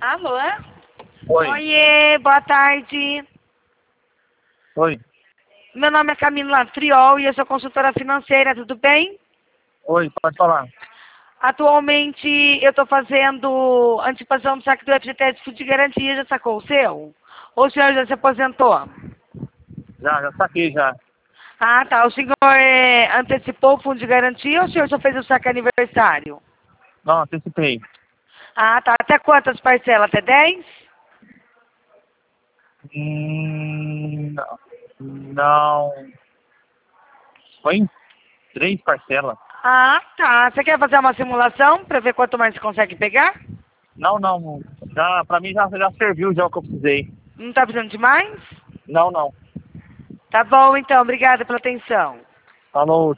Alô? Oi. Oiê, boa tarde. Oi. Meu nome é Camila Friol e eu sou consultora financeira, tudo bem? Oi, pode falar. Atualmente eu estou fazendo antecipação do saque do FGTS Fundo de Garantia, já sacou o seu? Ou o senhor já se aposentou? Já saquei já. Ah, tá. O senhor antecipou o fundo de garantia ou o senhor só fez o saque aniversário? Não, antecipei. Ah, tá. Até quantas parcelas? Até 10? Não. Não. Foi em 3 parcelas. Ah, tá. Você quer fazer uma simulação para ver quanto mais você consegue pegar? Não. Já, pra mim já serviu já o que eu precisei. Não tá precisando de mais? Não. Tá bom, então. Obrigada pela atenção. Falou.